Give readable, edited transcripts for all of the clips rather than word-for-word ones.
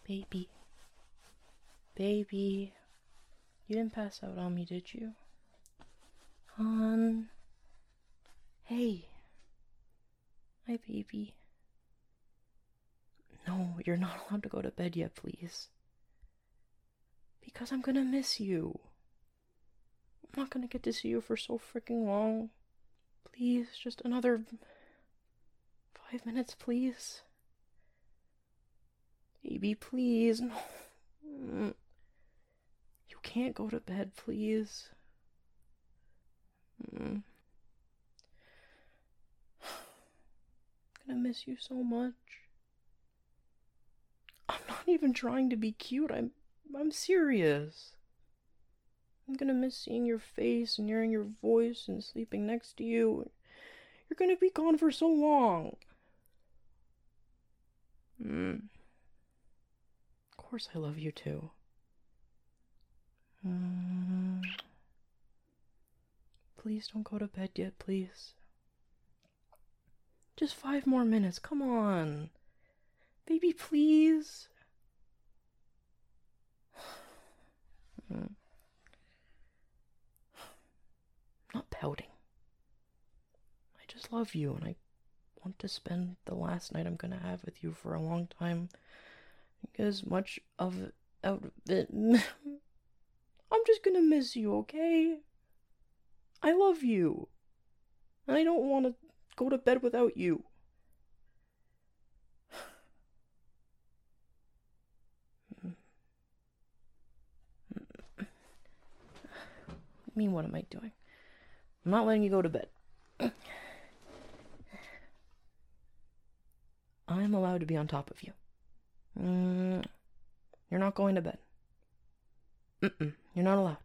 Baby. Baby. You didn't pass out on me, did you? Hon. Hey. Hi, baby. No, you're not allowed to go to bed yet, please. Because I'm gonna miss you. I'm not gonna get to see you for so freaking long. Please, just another 5 minutes, please. Baby, please. No. You can't go to bed, please. I'm gonna miss you so much. I'm not even trying to be cute. I'm serious. I'm gonna miss seeing your face and hearing your voice and sleeping next to you. You're gonna be gone for so long. Of course I love you too. Please don't go to bed yet, please. Just 5 more minutes, come on. Baby, please. I'm not pouting. I just love you, and I want to spend the last night I'm gonna have with you for a long time. As much of out of it. I'm just gonna miss you, okay? I love you. And I don't want to go to bed without you. I mean, what am I doing? I'm not letting you go to bed. I'm allowed to be on top of you. You're not going to bed. You're not allowed.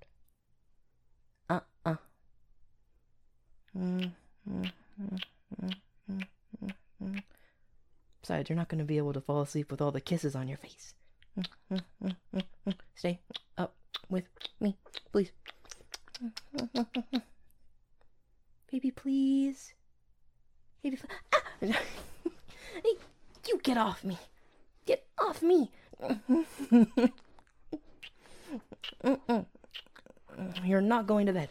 Besides, you're not going to be able to fall asleep with all the kisses on your face. Stay up with me, please. Baby, please. Baby, Hey, you get off me. Get off me. You're not going to bed.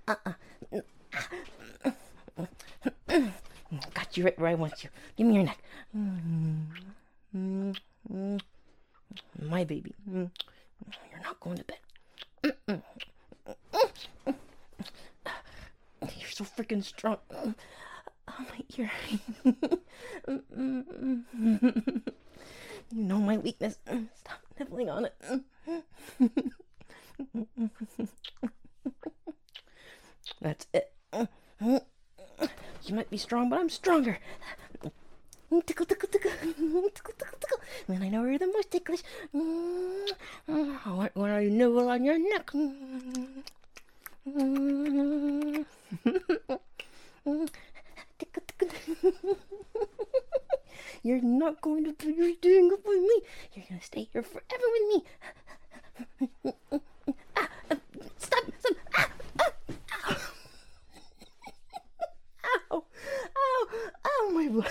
Got you right where I want you. Give me your neck. My baby. You're not going to bed. You're so freaking strong. Oh, my ear. You know my weakness. Stop nibbling on it. That's it. You might be strong, but I'm stronger. Tickle, tickle, tickle. Tickle, tickle, tickle. When I know you're the most ticklish. When I nibble on your neck. Tickle, tickle. You're not going to put your thing up with me. You're going to stay here forever with me. Stop. Ow, my butt.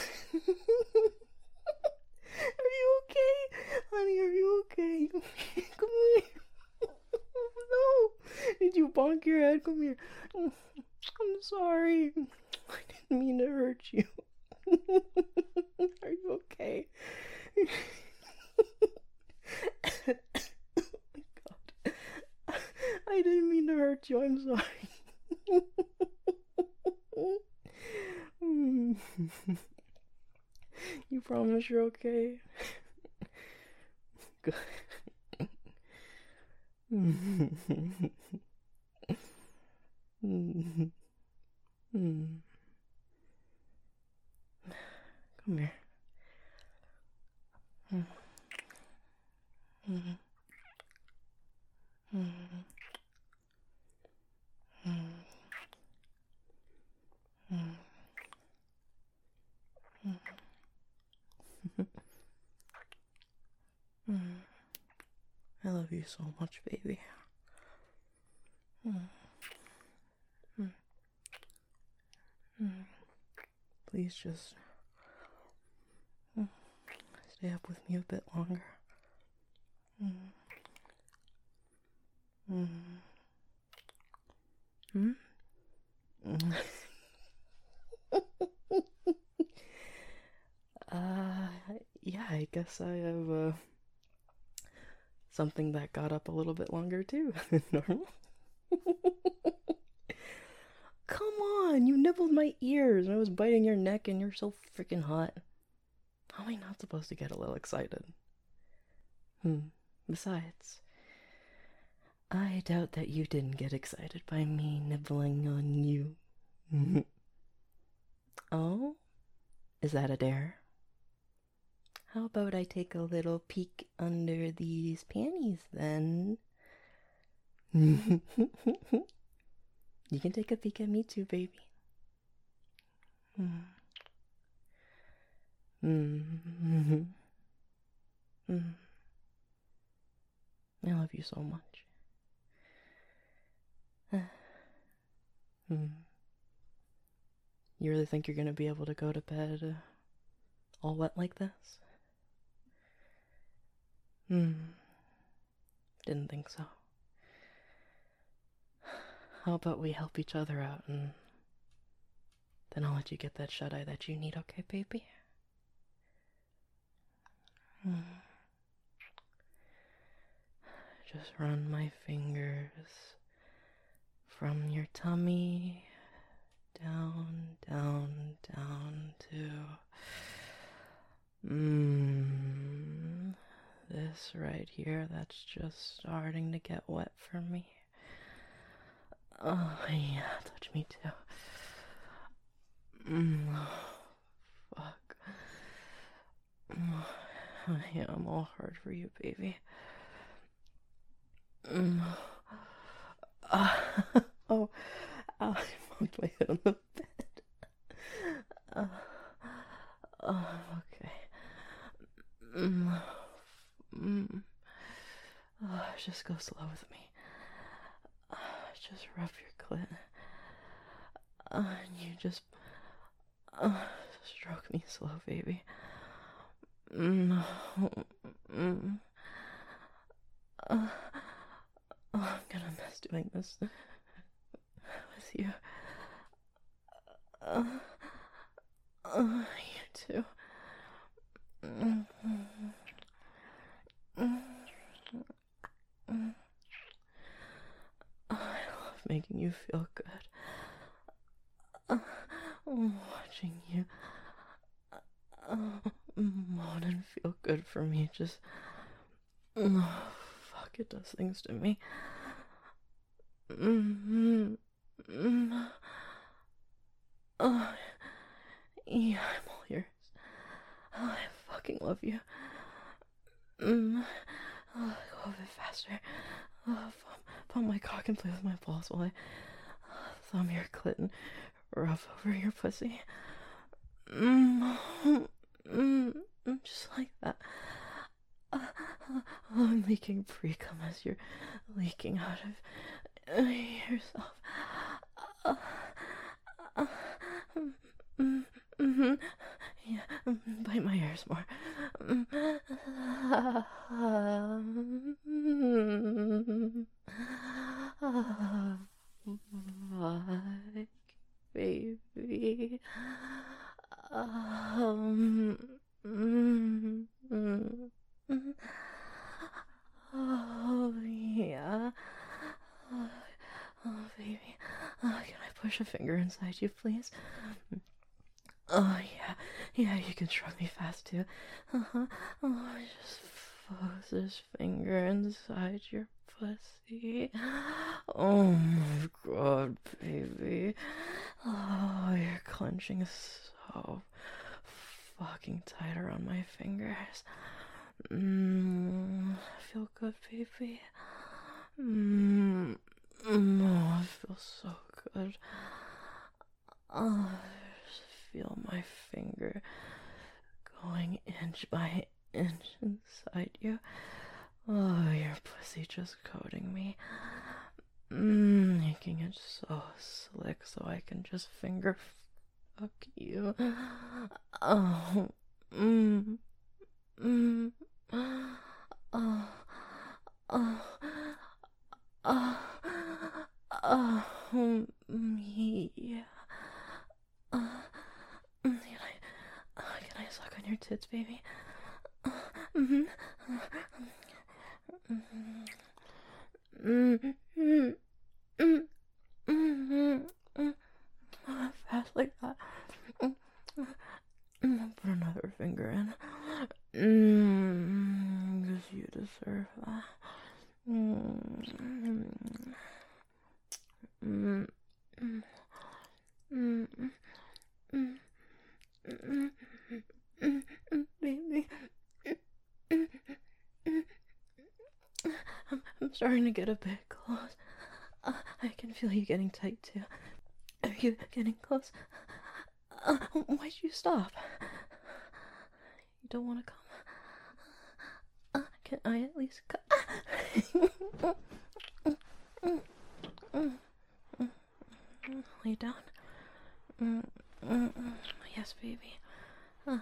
Are you okay? Honey, are you okay? Come here. No. Did you bonk your head? Come here. I'm sorry. I didn't mean to hurt you. Are you okay? Oh my God. I didn't mean to hurt you. I'm sorry. You promise you're okay? Good. Come here. I love you so much, baby. Please just stay up with me a bit longer. Mm. Mm. Hmm? Mm. uh, yeah, I guess I have something that got up a little bit longer too than normal. Come on, you nibbled my ears and I was biting your neck and you're so freaking hot. How am I not supposed to get a little excited? Besides, I doubt that you didn't get excited by me nibbling on you. Oh? Is that a dare? How about I take a little peek under these panties then? You can take a peek at me too, baby. I love you so much. You really think you're gonna be able to go to bed all wet like this? Didn't think so. How about we help each other out and then I'll let you get that shut eye that you need, okay, baby? Just run my fingers from your tummy down, down, down to this right here that's just starting to get wet for me. Oh yeah, touch me too. Fuck. Yeah, I'm all hard for you, baby. Oh, I bumped my head on the bed. Okay. Just go slow with me. Just rub your clit. And you just stroke me slow, baby. I'm gonna miss doing this with you. You too. I love making you feel good. Watching you moan and feel good for me just fuck, it does things to me. Yeah, I'm all yours. I fucking love you. Go a bit faster. Pump my cock and play with my balls while I thumb your clit and rub over your pussy. Just like that. I'm leaking pre-cum as you're leaking out of yourself. Yeah, bite my ears more. Fuck, baby. Oh, yeah. Oh, baby. Can I push a finger inside you, please? Oh, yeah. Yeah, you can shrug me fast, too. Oh, just focus this finger inside your pussy. Oh, my God, baby. Oh, you're clenching so fucking tight around my fingers. Feel good, baby. Oh, I feel so good. Oh, just feel my finger going inch by inch inside you. Oh, your pussy just coating me. Making it so slick so I can just finger fuck you. Oh, oh, tits, baby. Mm-hmm. Fast like that. Put another finger in. Because you deserve that. Baby. I'm starting to get a bit close. I can feel you getting tight too. Are you getting close? Why'd you stop? You don't want to come? Can I at least come? Lay down. Yes, baby. Oh,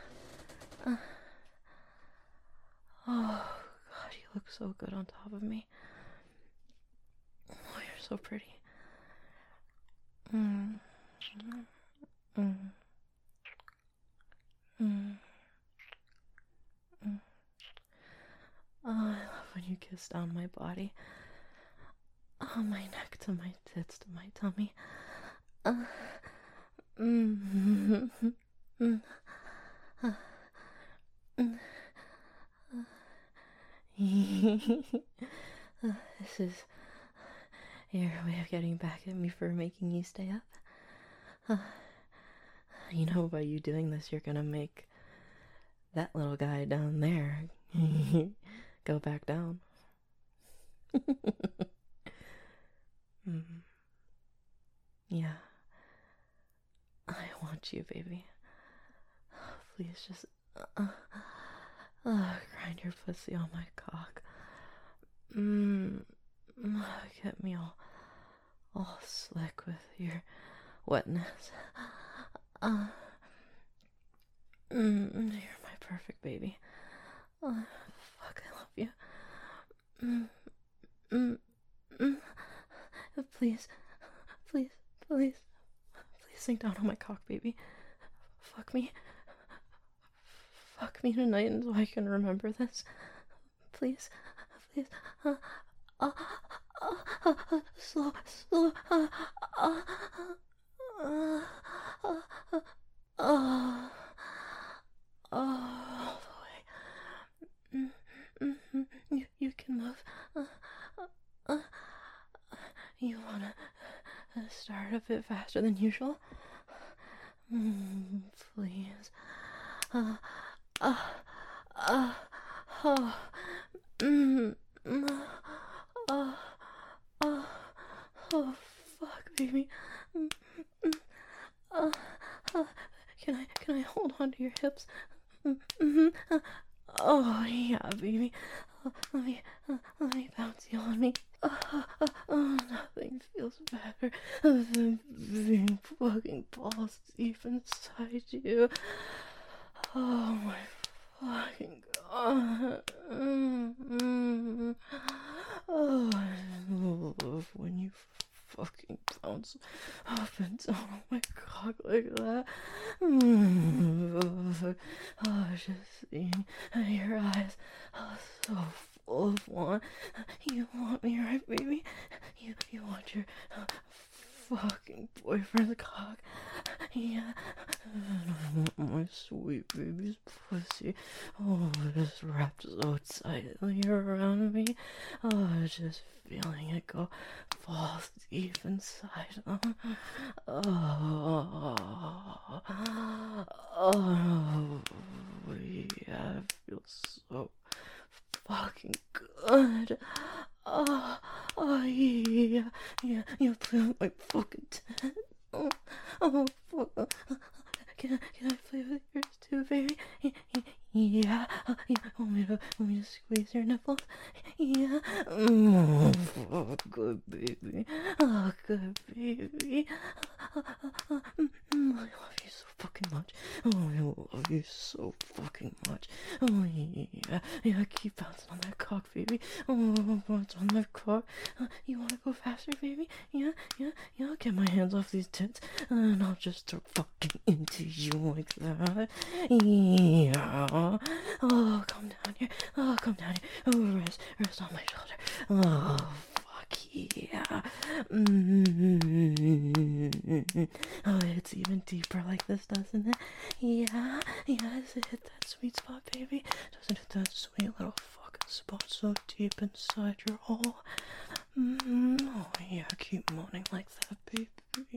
God, you look so good on top of me. Oh, you're so pretty. Oh, I love when you kiss down my body. Oh, my neck to my tits to my tummy. This is your way of getting back at me for making you stay up. You know, by you doing this, you're gonna make that little guy down there go back down. Yeah. I want you, baby. Please just grind your pussy on my cock. Get me all slick with your wetness. You're my perfect baby. Fuck, I love you. Please sink down on my cock, baby. Fuck me tonight so I can remember this. Please. Slow. All the way. You can move. You wanna start a bit faster than usual? Please. Oh, fuck, baby. Can I hold on to your hips? Oh, yeah, baby. Let me bounce you on me. Nothing feels better than being fucking balls deep inside you. Oh my fucking god. Oh, I love when you fucking bounce up and down on my cock like that. Oh, just seeing your eyes. Oh, so full of want. You want me, right, baby? You want your fucking boyfriend's cock? Yeah. My sweet baby's pussy. Oh, just wrapped so tightly around me. Oh, just feeling it go falls deep inside. Oh, yeah, it feels so fucking good. Yeah, you play with my fucking tit. Oh, fuck. Can I play with yours too, baby? Yeah. Want me to squeeze your nipples? Yeah. Oh, good baby. Oh, good baby. love you so fucking much. Oh, I love you so fucking much. Oh, yeah. Yeah, keep bouncing on that cock, baby. Oh, bounce on that cock. You wanna go faster, baby? Yeah, yeah, yeah. I'll get my hands off these tits and I'll just start fucking into you like that. Yeah. Oh, come down here. Oh, come down here. Oh, rest on my shoulder. Oh, fuck yeah. Oh, it's even deeper like this, doesn't it? Yeah, yes, it hit that sweet spot, baby. Doesn't it that sweet little fucking spot so deep inside your hole? Oh, yeah, keep moaning like that, baby.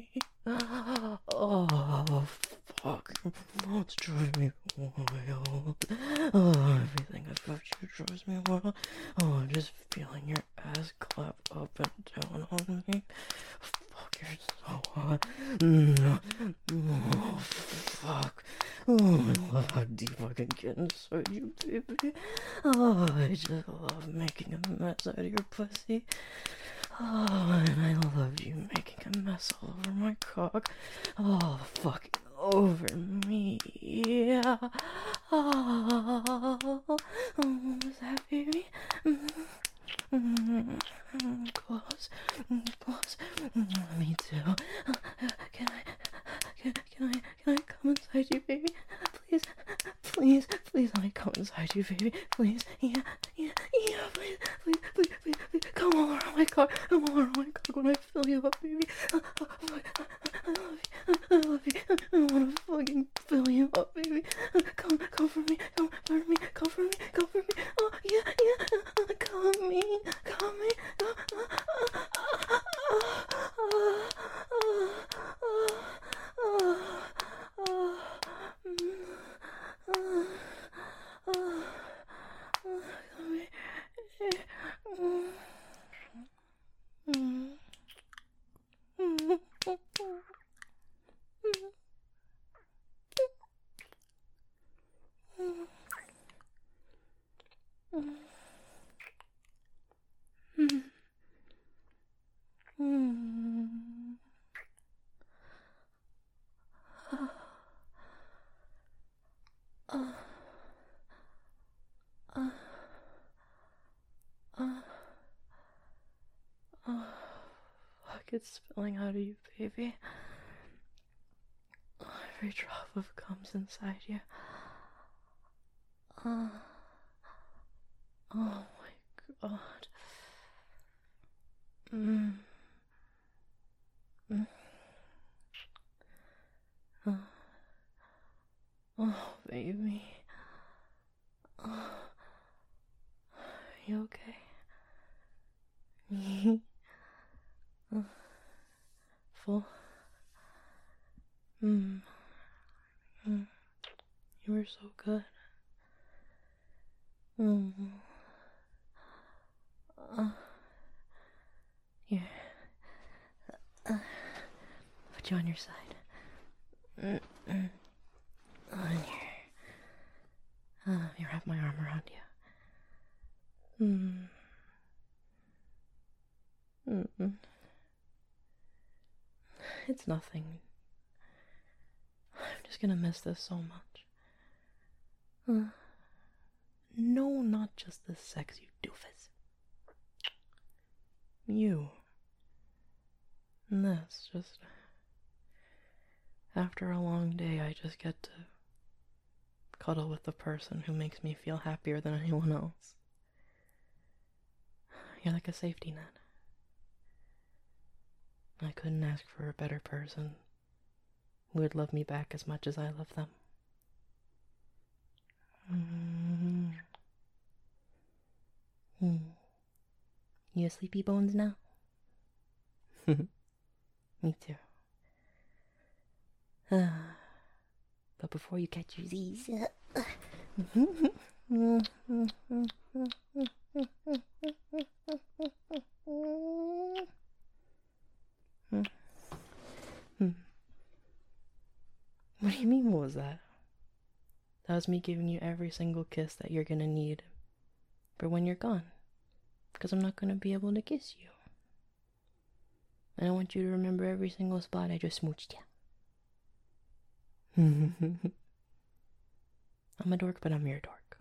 Oh, fuck. It's driving me wild. Oh, everything about you drives me wild. Oh, just feeling your ass clap up and down on me. Fuck, you're so hot. Oh, fuck. Oh, I love how deep I can get inside you, baby. Oh, I just love making a mess out of your pussy. Oh, and I love you making a mess all over my cock. Oh, fucking over me. Yeah. Oh, was that baby? Close, close. Me too. Can I come inside you, baby? Please, please, please, let me come inside you, baby. Please, yeah, please, please, please, please, please. Come all around my cock, come all around my cock when I fill you up, baby. I love you, I wanna fucking fill you up, baby. Come for me, come for me, come for me, come for me. Oh, yeah, come me, come me, it's spilling out of you, baby. Every drop of comes inside you. Oh my god. Oh, baby. Oh, you okay? Full? You were so good. Here. Put you on your side. On here. Here, wrap my arm around you. It's nothing. I'm just gonna miss this so much. No, not just the sex, you doofus. You. And this, just... After a long day, I just get to cuddle with the person who makes me feel happier than anyone else. You're like a safety net. I couldn't ask for a better person who would love me back as much as I love them. You sleepy bones now? Me too. But before you catch your Z's... What do you mean, what was that? That was me giving you every single kiss that you're gonna need for when you're gone. Because I'm not gonna be able to kiss you. And I want you to remember every single spot I just smooched you. I'm a dork, but I'm your dork.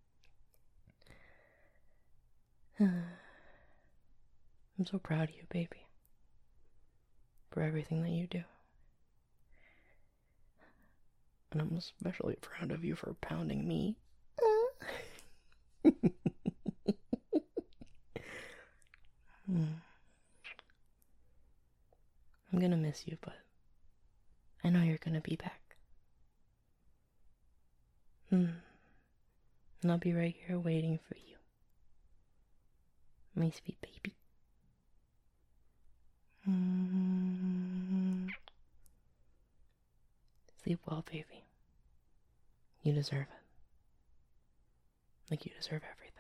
I'm so proud of you, baby. For everything that you do. And I'm especially proud of you for pounding me. I'm gonna miss you, but I know you're gonna be back. And I'll be right here waiting for you. My sweet baby. Sleep well, baby. You deserve it. Like you deserve everything.